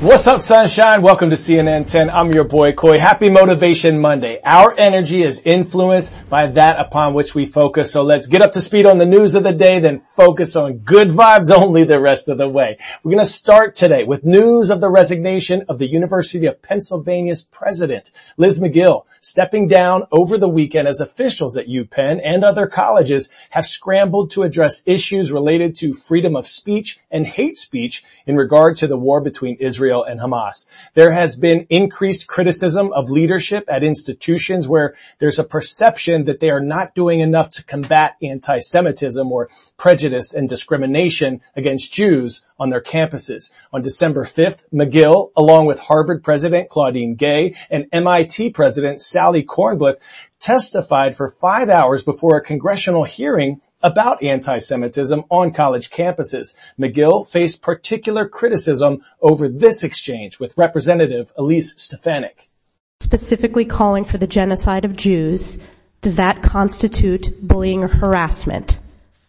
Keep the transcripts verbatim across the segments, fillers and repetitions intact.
What's up, sunshine? Welcome to C N N ten. I'm your boy, Coy. Happy Motivation Monday. Our energy is influenced by that upon which we focus. So let's get up to speed on the news of the day, then focus on good vibes only the rest of the way. We're going to start today with news of the resignation of the University of Pennsylvania's president, Liz Magill, stepping down over the weekend as officials at UPenn and other colleges have scrambled to address issues related to freedom of speech and hate speech in regard to the war between Israel and Hamas. There has been increased criticism of leadership at institutions where there's a perception that they are not doing enough to combat anti-Semitism or prejudice and discrimination against Jews on their campuses. On December fifth, Magill, along with Harvard President Claudine Gay and M I T President Sally Kornbluth, testified for five hours before a congressional hearing about anti-Semitism on college campuses. Magill faced particular criticism over this exchange with Representative Elise Stefanik. Specifically calling for the genocide of Jews, does that constitute bullying or harassment?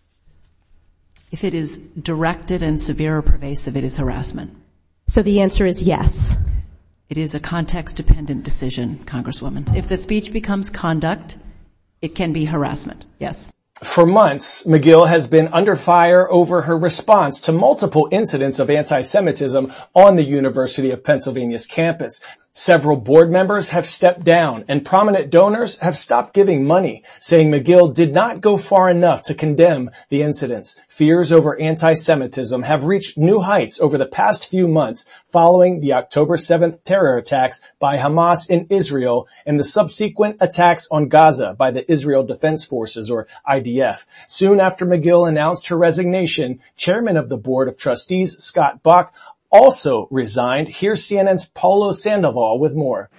If it is directed and severe or pervasive, it is harassment. So the answer is yes. It is a context-dependent decision, Congresswoman. If the speech becomes conduct, it can be harassment, yes. For months, Magill has been under fire over her response to multiple incidents of anti-Semitism on the University of Pennsylvania's campus. Several board members have stepped down and prominent donors have stopped giving money, saying Magill did not go far enough to condemn the incidents. Fears over anti-Semitism have reached new heights over the past few months following the October seventh terror attacks by Hamas in Israel and the subsequent attacks on Gaza by the Israel Defense Forces, or I D F. Soon after Magill announced her resignation, Chairman of the Board of Trustees, Scott Bok, also resigned. Here's C N N's Paulo Sandoval with more.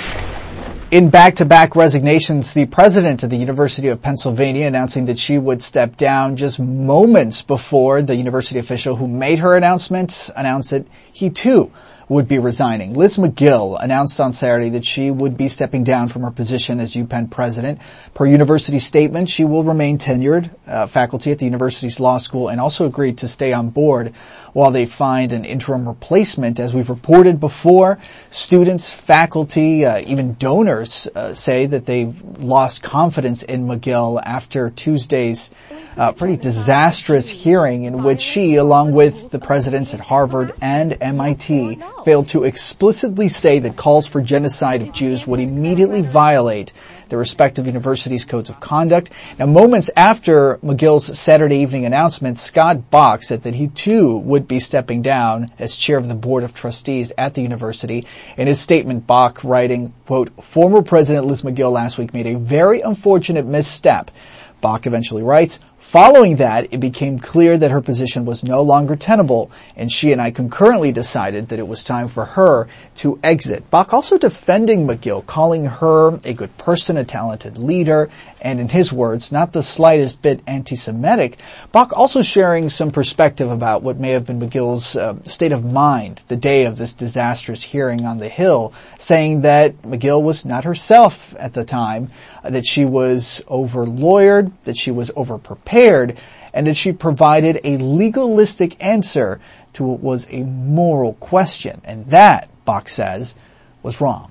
In back-to-back resignations, the president of the University of Pennsylvania announcing that she would step down just moments before the university official who made her announcement announced that he too would be resigning. Liz Magill announced on Saturday that she would be stepping down from her position as UPenn president. Per university statement, she will remain tenured uh, faculty at the university's law school and also agreed to stay on board while they find an interim replacement. As we've reported before, students, faculty, uh, even donors uh, say that they've lost confidence in Magill after Tuesday's uh, pretty disastrous hearing in which she, along with the presidents at Harvard and M I T, failed to explicitly say that calls for genocide of Jews would immediately violate their respective universities' codes of conduct. Now, moments after Magill's Saturday evening announcement, Scott Bok said that he too would be stepping down as chair of the Board of Trustees at the university. In his statement, Bok writing, quote, "Former President Liz Magill last week made a very unfortunate misstep." Bok eventually writes, "Following that, it became clear that her position was no longer tenable, and she and I concurrently decided that it was time for her to exit." Bok also defending Magill, calling her a good person, a talented leader, and in his words, not the slightest bit anti-Semitic. Bok also sharing some perspective about what may have been Magill's uh, state of mind the day of this disastrous hearing on the Hill, saying that Magill was not herself at the time, uh, that she was over-lawyered, that she was over-prepared, and that she provided a legalistic answer to what was a moral question. And that, Bok says, was wrong.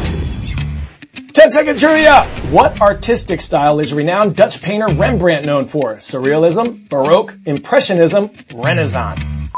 ten second trivia! What artistic style is renowned Dutch painter Rembrandt known for? Surrealism, Baroque, Impressionism, Renaissance.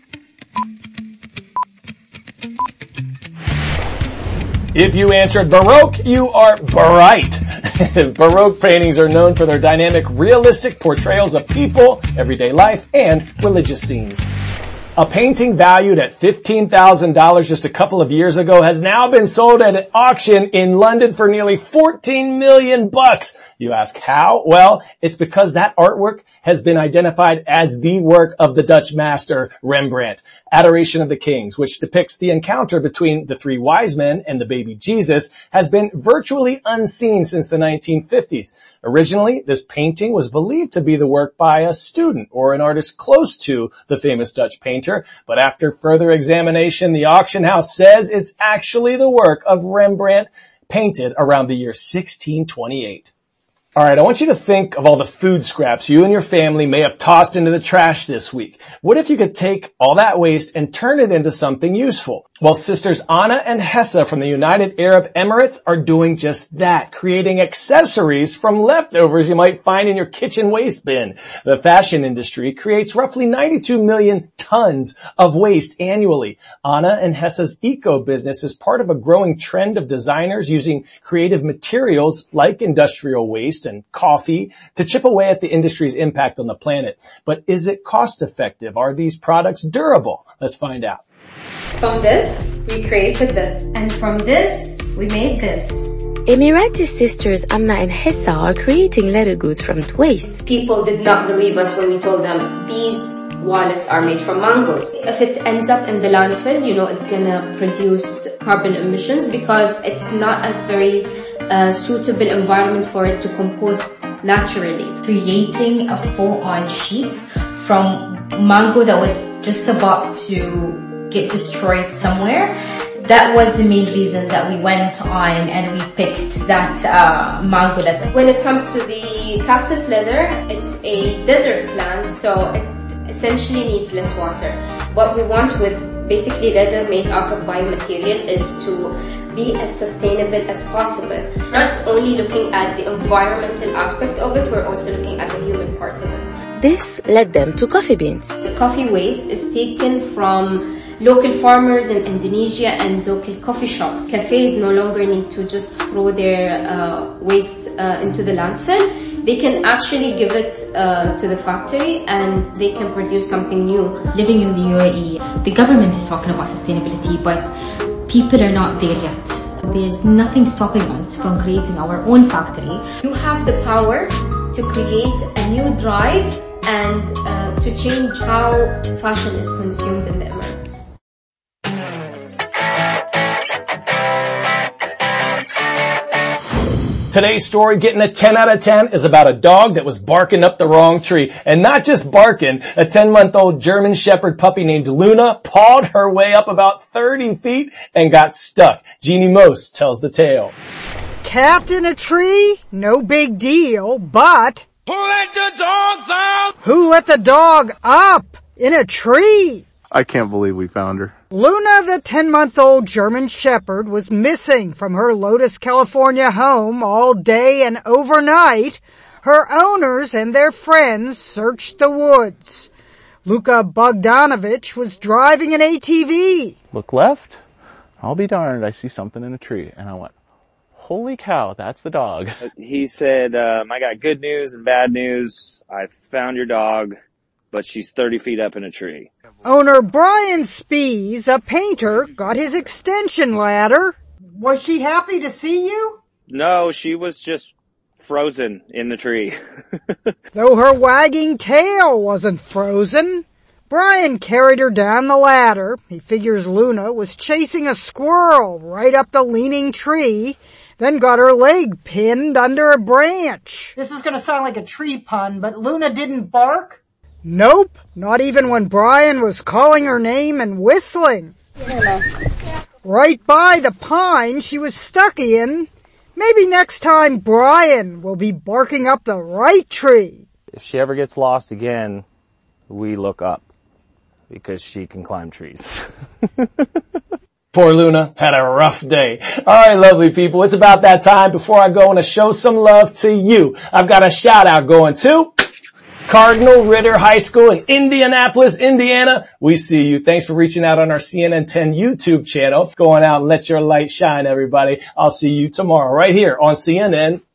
If you answered Baroque, you are bright. Baroque paintings are known for their dynamic, realistic portrayals of people, everyday life, and religious scenes. A painting valued at fifteen thousand dollars just a couple of years ago has now been sold at an auction in London for nearly fourteen million bucks. You ask how? Well, it's because that artwork has been identified as the work of the Dutch master Rembrandt. Adoration of the Kings, which depicts the encounter between the three wise men and the baby Jesus, has been virtually unseen since the nineteen fifties. Originally, this painting was believed to be the work by a student or an artist close to the famous Dutch painter, but after further examination, the auction house says it's actually the work of Rembrandt, painted around the year sixteen twenty-eight. All right, I want you to think of all the food scraps you and your family may have tossed into the trash this week. What if you could take all that waste and turn it into something useful? Well, sisters Anna and Hessa from the United Arab Emirates are doing just that, creating accessories from leftovers you might find in your kitchen waste bin. The fashion industry creates roughly ninety-two million tons of waste annually. Anna and Hessa's eco business is part of a growing trend of designers using creative materials like industrial waste and coffee to chip away at the industry's impact on the planet. But is it cost effective? Are these products durable? Let's find out. From this, we created this. And from this, we made this. Emirati sisters Amna and Hessa are creating leather goods from waste. People did not believe us when we told them these wallets are made from mangoes. If it ends up in the landfill, you know, it's gonna produce carbon emissions because it's not a very uh, suitable environment for it to compost naturally. Creating a full-on sheets from mango that was just about to get destroyed somewhere. That was the main reason that we went on and we picked that uh, mango leather. When it comes to the cactus leather, it's a desert plant, so it essentially needs less water. What we want with basically leather made out of biomaterial is to be as sustainable as possible. Not only looking at the environmental aspect of it, we're also looking at the human part of it. This led them to coffee beans. The coffee waste is taken from local farmers in Indonesia and local coffee shops. Cafes no longer need to just throw their uh, waste uh, into the landfill. They can actually give it uh, to the factory and they can produce something new. Living in the U A E, the government is talking about sustainability, but people are not there yet. There's nothing stopping us from creating our own factory. You have the power to create a new drive and uh, to change how fashion is consumed in the Emirates. Today's story, getting a ten out of ten, is about a dog that was barking up the wrong tree. And not just barking, a ten-month-old German Shepherd puppy named Luna pawed her way up about thirty feet and got stuck. Jeannie Most tells the tale. Cat in a tree? No big deal, but... Who let the dogs out? Who let the dog up in a tree? I can't believe we found her. Luna, the ten-month-old German Shepherd, was missing from her Lotus, California home all day and overnight. Her owners and their friends searched the woods. Luka Bogdanovich was driving an A T V. Look left. I'll be darned. I see something in a tree. And I went, holy cow, that's the dog. He said, um, I got good news and bad news. I found your dog, but she's thirty feet up in a tree. Owner Brian Spees, a painter, got his extension ladder. Was she happy to see you? No, she was just frozen in the tree. Though her wagging tail wasn't frozen, Brian carried her down the ladder. He figures Luna was chasing a squirrel right up the leaning tree, then got her leg pinned under a branch. This is going to sound like a tree pun, but Luna didn't bark? Nope, not even when Brian was calling her name and whistling. Right by the pine she was stuck in. Maybe next time Brian will be barking up the right tree. If she ever gets lost again, we look up, because she can climb trees. Poor Luna had a rough day. All right, lovely people, it's about that time. Before I go, I want to show some love to you. I've got a shout out going to Cardinal Ritter High School in Indianapolis, Indiana. We see you. Thanks for reaching out on our C N N ten YouTube channel. Go on out and let your light shine, everybody. I'll see you tomorrow right here on C N N